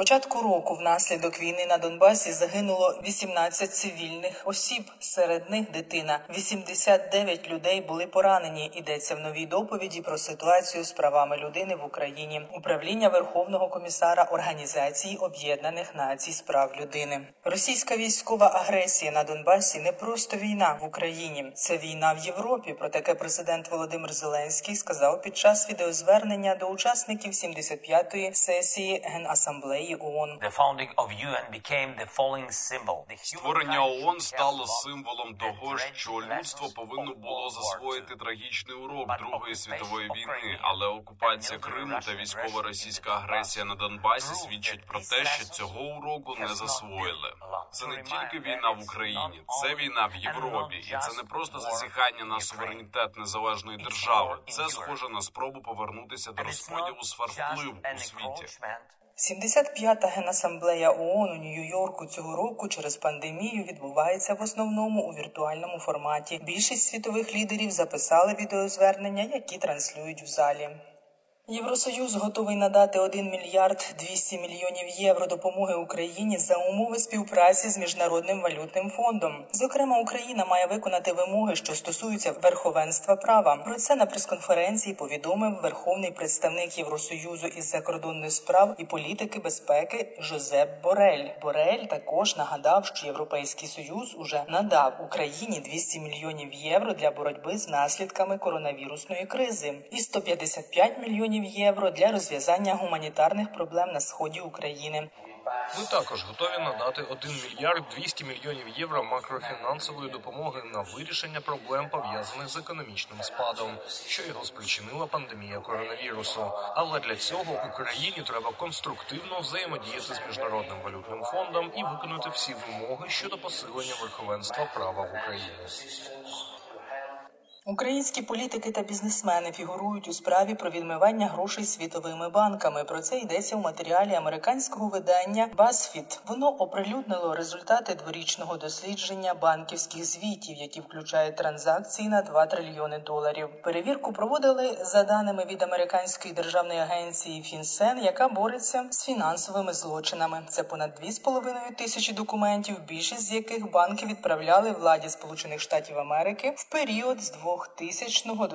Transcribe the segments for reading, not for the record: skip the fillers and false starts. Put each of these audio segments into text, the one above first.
початку року внаслідок війни на Донбасі загинуло 18 цивільних осіб, серед них дитина. 89 людей були поранені, йдеться в новій доповіді про ситуацію з правами людини в Україні. Управління Верховного комісара Організації Об'єднаних Націй з прав людини. Російська військова агресія на Донбасі не просто війна в Україні, це війна в Європі. Про таке президент Володимир Зеленський сказав під час відеозвернення до учасників 75-ї сесії Генасамблеї ООН. Створення ООН стало символом того, що людство повинно було засвоїти трагічний урок Другої світової війни, але окупація Криму та військова російська агресія на Донбасі свідчать про те, що цього уроку не засвоїли. Це не тільки війна в Україні, це війна в Європі, і це не просто зазіхання на суверенітет незалежної держави. Це схоже на спробу повернутися до розподілу сфер впливу у світі. 75-та Генасамблея ООН у Нью-Йорку цього року через пандемію відбувається в основному у віртуальному форматі. Більшість світових лідерів записали відеозвернення, які транслюють в залі. Євросоюз готовий надати 1 мільярд 200 мільйонів євро допомоги Україні за умови співпраці з Міжнародним валютним фондом. Зокрема, Україна має виконати вимоги, що стосуються верховенства права. Про це на прес-конференції повідомив верховний представник Євросоюзу із закордонних справ і політики безпеки Жозеп Борель. Борель також нагадав, що Європейський Союз уже надав Україні 200 мільйонів євро для боротьби з наслідками коронавірусної кризи і 155 мільйонів євро для розв'язання гуманітарних проблем на сході України. Ми також готові надати 1 мільярд 200 мільйонів євро макрофінансової допомоги на вирішення проблем, пов'язаних з економічним спадом, що його спричинила пандемія коронавірусу. Але для цього Україні треба конструктивно взаємодіяти з Міжнародним валютним фондом і виконати всі вимоги щодо посилення верховенства права в Україні. Українські політики та бізнесмени фігурують у справі про відмивання грошей світовими банками. Про це йдеться у матеріалі американського видання BuzzFeed. Воно оприлюднило результати дворічного дослідження банківських звітів, які включають транзакції на 2 трильйони доларів. Перевірку проводили за даними від американської державної агенції FinCEN, яка бореться з фінансовими злочинами. Це понад 2,5 тисячі документів, більшість з яких банки відправляли владі Сполучених Штатів Америки в період з 2000 до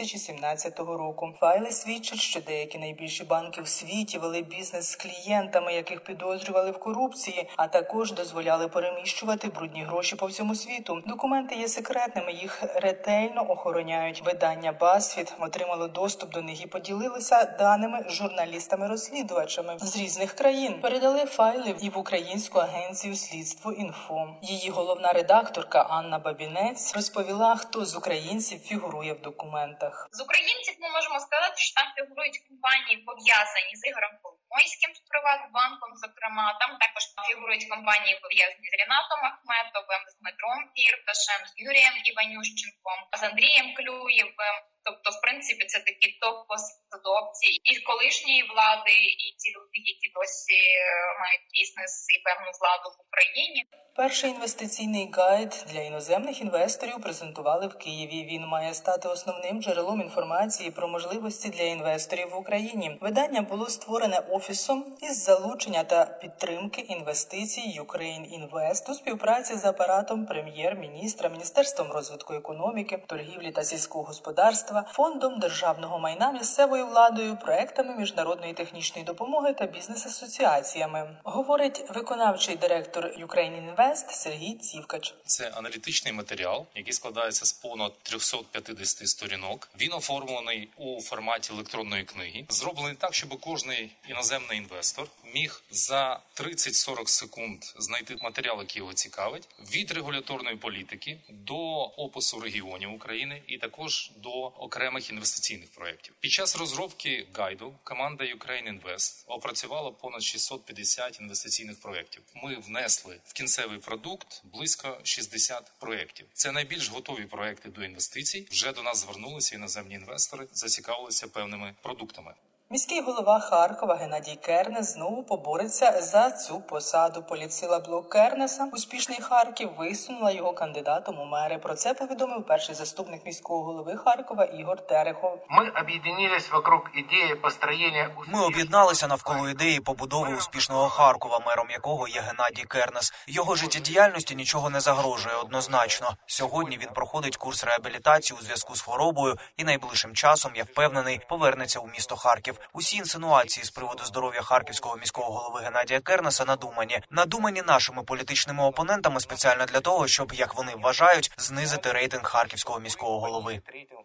2017 року. Файли свідчать, що деякі найбільші банки в світі вели бізнес з клієнтами, яких підозрювали в корупції, а також дозволяли переміщувати брудні гроші по всьому світу. Документи є секретними, їх ретельно охороняють. Видання BuzzFeed отримало доступ до них і поділилося даними з журналістами-розслідувачами з різних країн. Передали файли і в українську агенцію «Слідство.Інфо». Її головна редакторка Анна Бабінець розповіла, хто з українців фігурує в документах. З українців ми можемо сказати, що там фігурують компанії, пов'язані з Ігорем Коломойським, з Приватбанком, зокрема. Там також фігурують компанії, пов'язані з Рінатом Ахметовим, з Дмитром Фірташем, з Юрієм Іванющенком, з Андрієм Клюєвим. Тобто, в принципі, це такі топ-посадовці і колишньої влади, і ті люди, які досі мають бізнес і певну владу в Україні. Перший інвестиційний гайд для іноземних інвесторів презентували в Києві. Він має стати основним джерелом інформації про можливості для інвесторів в Україні. Видання було створене Офісом із залучення та підтримки інвестицій Ukraine Invest у співпраці з апаратом прем'єр-міністра, Міністерством розвитку економіки, торгівлі та сільського господарства, Фондом державного майна, місцевою владою, проектами міжнародної технічної допомоги та бізнес-асоціаціями. Говорить виконавчий директор Ukraine Invest Сергій Цівкач. Це аналітичний матеріал, який складається з понад 350 сторінок. Він оформлений у форматі електронної книги. Зроблений так, щоб кожний іноземний інвестор міг за 30-40 секунд знайти матеріал, який його цікавить, від регуляторної політики до опису регіонів України і також до окремих інвестиційних проєктів. Під час розробки гайду команда Ukraine Invest опрацювала понад 650 інвестиційних проєктів. Ми внесли в кінцевий продукт близько 60 проєктів. Це найбільш готові проєкти до інвестицій. Вже до нас звернулися іноземні інвестори, зацікавилися певними продуктами. Міський голова Харкова Геннадій Кернес знову побореться за цю посаду. Політсила блок Кернеса «Успішний Харків» висунула його кандидатом у мери. Про це повідомив перший заступник міського голови Харкова Ігор Терехов. Ми об'єдналися навколо ідеї побудови успішного Харкова, мером якого є Геннадій Кернес. Його життєдіяльності нічого не загрожує однозначно. Сьогодні він проходить курс реабілітації у зв'язку з хворобою і найближчим часом, я впевнений, повернеться у місто Харків. Усі інсинуації з приводу здоров'я харківського міського голови Геннадія Кернеса надумані нашими політичними опонентами спеціально для того, щоб, як вони вважають, знизити рейтинг харківського міського голови.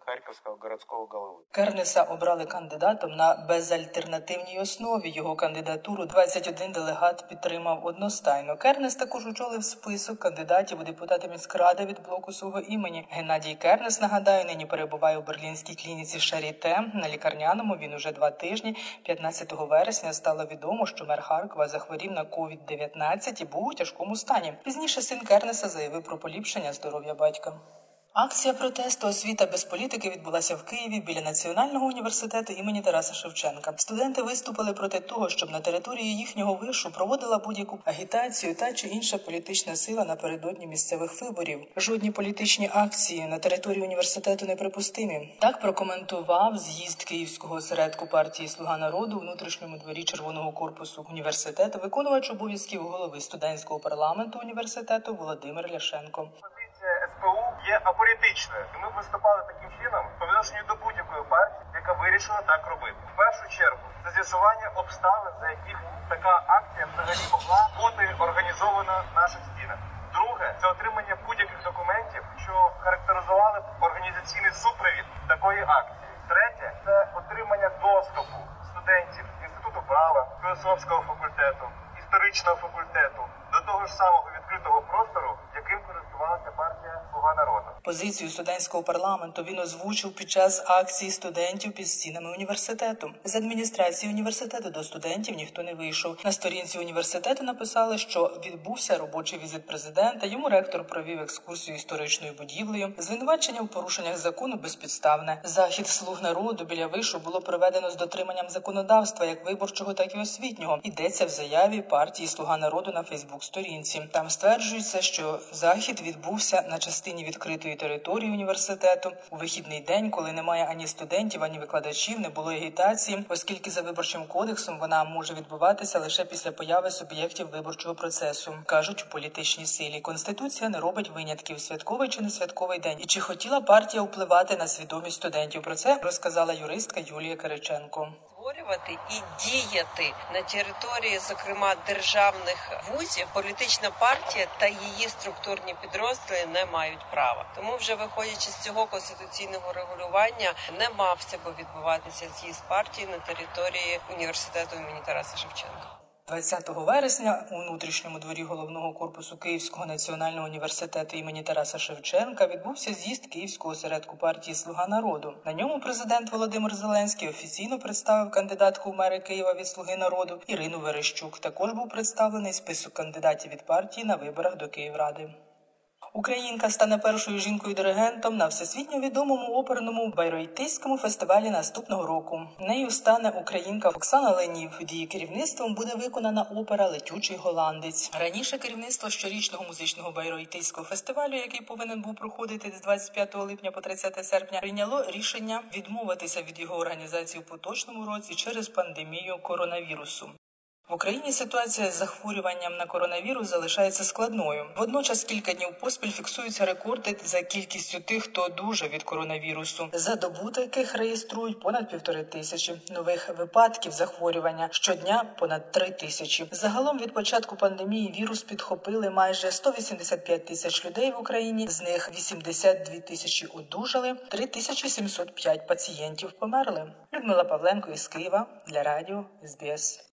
Кернеса обрали кандидатом на безальтернативній основі. Його кандидатуру 21 делегат підтримав одностайно. Кернес також очолив список кандидатів у депутати міськради від блоку свого імені. Геннадій Кернес, нагадаю, нині перебуває у берлінській клініці Шаріте. На лікарняному він уже 2 тижні. 15 вересня стало відомо, що мер Харкова захворів на COVID-19 і був у тяжкому стані. Пізніше син Кернеса заявив про поліпшення здоров'я батька. Акція протесту «Освіта без політики» відбулася в Києві біля Національного університету імені Тараса Шевченка. Студенти виступили проти того, щоб на території їхнього вишу проводила будь-яку агітацію та чи інша політична сила напередодні місцевих виборів. Жодні політичні акції на території університету неприпустимі. Так прокоментував з'їзд Київського осередку партії «Слуга народу» у внутрішньому дворі Червоного корпусу університету виконувач обов'язків голови студентського парламенту університету Володимир Ляшенко. СПУ є аполітичною, і ми виступали таким чином по відношенню до будь-якої партії, яка вирішила так робити. В першу чергу це з'ясування обставин, за яких така акція взагалі могла бути організована в наших стінах. Друге – це отримання будь-яких документів, що характеризували б організаційний супровід такої акції. Третє – це отримання доступу студентів Інституту права, філософського факультету, історичного факультету до того ж самого відкритого простору, яким користувалася партія «Слуга народу». Позицію студентського парламенту він озвучив під час акції студентів під стінами університету. З адміністрації університету до студентів ніхто не вийшов. На сторінці університету написали, що відбувся робочий візит президента, йому ректор провів екскурсію історичною будівлею. Звинувачення у порушеннях закону безпідставне. Захід «Слуг народу» біля вишу було проведено з дотриманням законодавства, як виборчого, так і освітнього. Йдеться в заяві партії «Слуга народу» на Фейсбук-сторінці. Там стверджується, що захід відбувся на частині відкритої території університету. У вихідний день, коли немає ані студентів, ані викладачів, не було агітації, оскільки за виборчим кодексом вона може відбуватися лише після появи суб'єктів виборчого процесу, кажуть у політичній силі. Конституція не робить винятків, святковий чи не святковий день. І чи хотіла партія впливати на свідомість студентів? Про це розказала юристка Юлія Кириченко. Створювати і діяти на території, зокрема, державних вузів, політична партія та її структурні підрозділи не мають права. Тому вже виходячи з цього конституційного регулювання, не мався би відбуватися з'їзд партії на території університету імені Тараса Шевченка. 20 вересня у внутрішньому дворі головного корпусу Київського національного університету імені Тараса Шевченка відбувся з'їзд Київського осередку партії «Слуга народу». На ньому президент Володимир Зеленський офіційно представив кандидатку в мери Києва від «Слуги народу» Ірину Верещук. Також був представлений список кандидатів від партії на виборах до Київради. Українка стане першою жінкою-диригентом на всесвітньо відомому оперному Байроїтийському фестивалі наступного року. Нею стане українка Оксана Ленів. Під її керівництвом буде виконана опера «Летючий голландець». Раніше керівництво щорічного музичного Байроїтийського фестивалю, який повинен був проходити з 25 липня по 30 серпня, прийняло рішення відмовитися від його організації у поточному році через пандемію коронавірусу. В Україні ситуація з захворюванням на коронавірус залишається складною. Водночас кілька днів поспіль фіксуються рекорди за кількістю тих, хто одужав від коронавірусу. За добу таких реєструють понад 1500 нових випадків захворювання. Щодня понад 3000. Загалом від початку пандемії вірус підхопили майже 185 тисяч людей в Україні. З них 82 тисячі одужали, 3705 пацієнтів померли. Людмила Павленко із Києва для радіо СБС.